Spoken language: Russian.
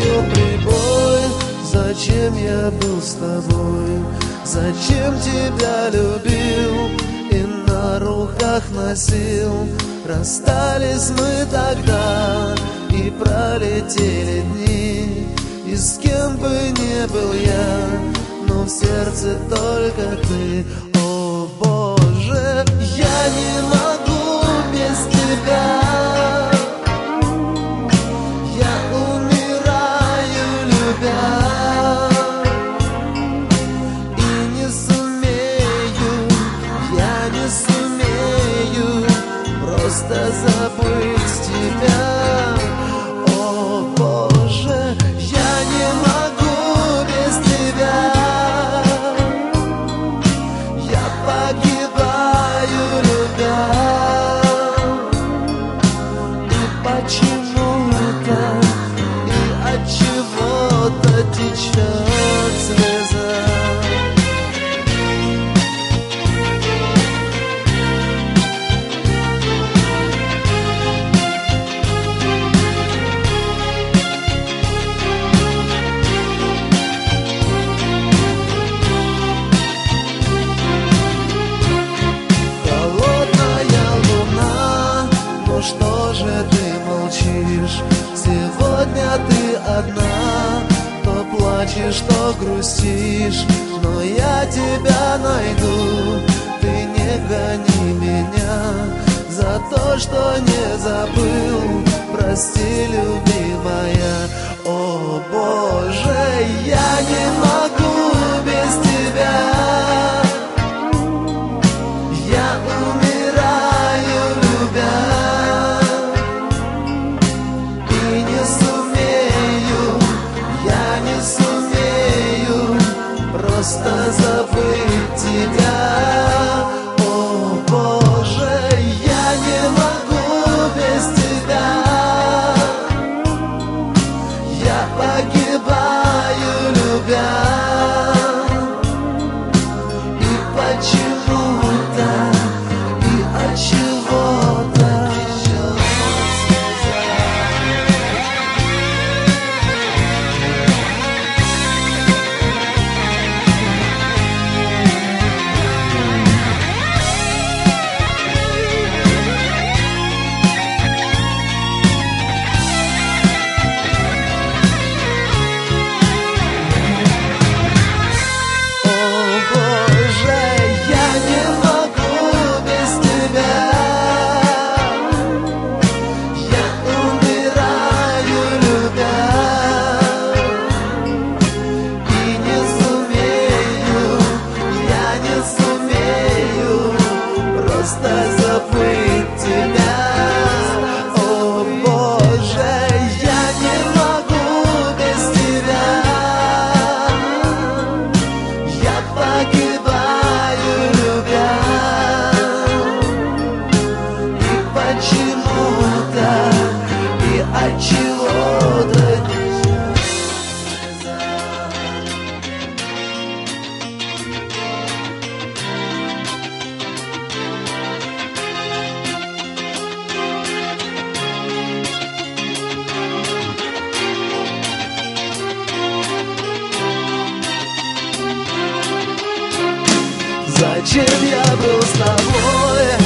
прибой. Зачем я был с тобой? Зачем тебя любил и на руках носил? Расстались мы тогда, и пролетели дни, и с кем бы не был я, но в сердце только ты. О Боже, я не могу без тебя. Я умираю, любя, и не сумею, я не сумею просто забыть тебя. О Боже, я не могу без тебя. Я погибаю, любя, и почему-то, и от чего-то течет слеза. Что же ты молчишь? Сегодня ты одна, то плачешь, то грустишь, но я тебя найду. Ты не гони меня за то, что не забыл. Прости, любимая. О Боже, я не могу без тебя. Я умираю, любя, просто забыть тебя. О Боже, я не могу без тебя. Я погибаю, любя, и почему-то, и от чего-то. Просто забыть тебя. О Боже, я не могу без тебя. Я погибаю, любя, и почему-то, и от чего-то. Зачем я был с тобой?